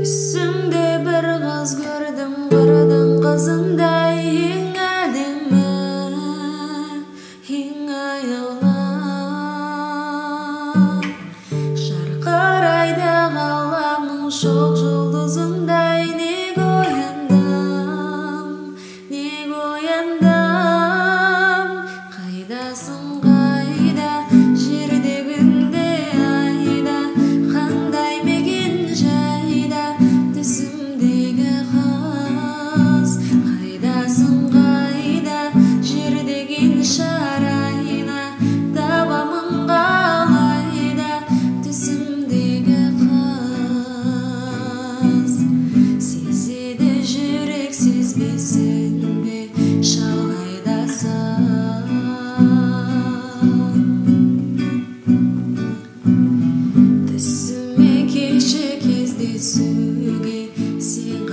Түсімде бір қыз көрдім, қырдың қызындай, ең әдемі, ең аяулы. Жарқырайды ғаламның шоқ жұлдызындай, неге ояндым, қайдасың қайда, жердегінде айда, қандай мекен жайда, түсімдегі қыз. Қайдасың қайда, жердеген шарайна, табамын қалайда, түсімдегі қыз. Сезеді жүрек, сезбесін бе, шалғайдасың. Түсіме келші кездесуге, сен